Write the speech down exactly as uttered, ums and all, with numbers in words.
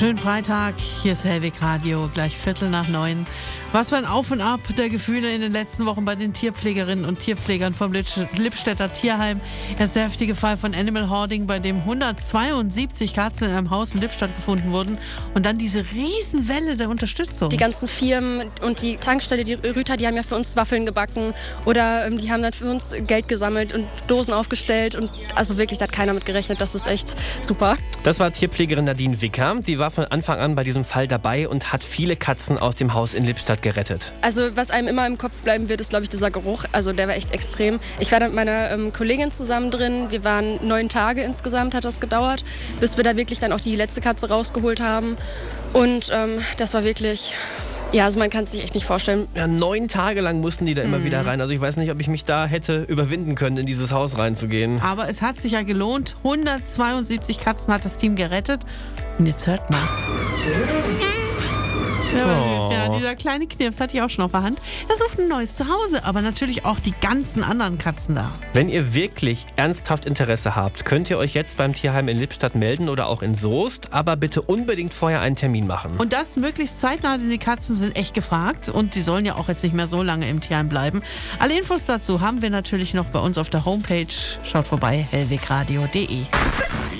Schönen Freitag, hier ist Hellweg Radio, gleich Viertel nach neun. Was für ein Auf und Ab der Gefühle in den letzten Wochen bei den Tierpflegerinnen und Tierpflegern vom Lippstädter Tierheim. Erst der heftige Fall von Animal Hoarding, bei dem hundertzweiundsiebzig Katzen in einem Haus in Lippstadt gefunden wurden. Und dann diese Riesenwelle der Unterstützung. Die ganzen Firmen und die Tankstelle, die Rüter, die haben ja für uns Waffeln gebacken. Oder ähm, die haben dann für uns Geld gesammelt und Dosen aufgestellt. Und also wirklich, da hat keiner mit gerechnet. Das ist echt super. Das war Tierpflegerin Nadine Wicker. Sie war von Anfang an bei diesem Fall dabei und hat viele Katzen aus dem Haus in Lippstadt gerettet. Also was einem immer im Kopf bleiben wird, ist, glaube ich, dieser Geruch. Also der war echt extrem. Ich war dann mit meiner ähm, Kollegin zusammen drin. Wir waren neun Tage insgesamt, hat das gedauert, bis wir da wirklich dann auch die letzte Katze rausgeholt haben. Und ähm, das war wirklich... Ja, also man kann es sich echt nicht vorstellen. Ja, neun Tage lang mussten die da immer mhm. wieder rein. Also ich weiß nicht, ob ich mich da hätte überwinden können, in dieses Haus reinzugehen. Aber es hat sich ja gelohnt. hundertzweiundsiebzig Katzen hat das Team gerettet. Und jetzt hört mal. Ja, Oh. ja, dieser kleine Knirps hatte ich auch schon auf der Hand. Er sucht ein neues Zuhause, aber natürlich auch die ganzen anderen Katzen da. Wenn ihr wirklich ernsthaft Interesse habt, könnt ihr euch jetzt beim Tierheim in Lippstadt melden oder auch in Soest, aber bitte unbedingt vorher einen Termin machen. Und das möglichst zeitnah, denn die Katzen sind echt gefragt und die sollen ja auch jetzt nicht mehr so lange im Tierheim bleiben. Alle Infos dazu haben wir natürlich noch bei uns auf der Homepage. Schaut vorbei, hellwegradio punkt de.